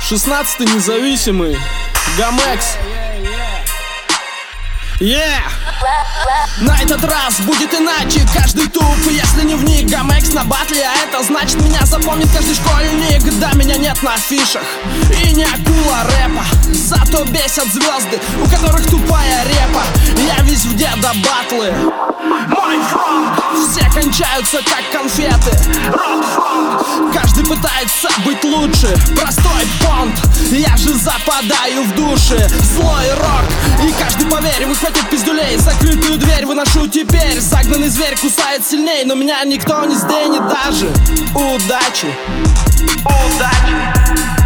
16-й независимый Гамекс. На этот раз будет иначе, каждый туп, если не вник. Гамекс на батле, а это значит, меня запомнит каждый школьник. Да, меня нет на афишах и не акула рэпа, зато бесят звезды, у которых тупая репа. Я весь в деда батлы. Мой фронт, все кончаются как конфеты. Рок-фронт, каждый пытается быть лучше. Простой понт, я же западаю в душе. Злой рок, и каждый, поверь, выхватит пиздюлей. Закрытую дверь выношу теперь. Загнанный зверь кусает сильней, но меня никто не сденет даже. Удачи. Удачи.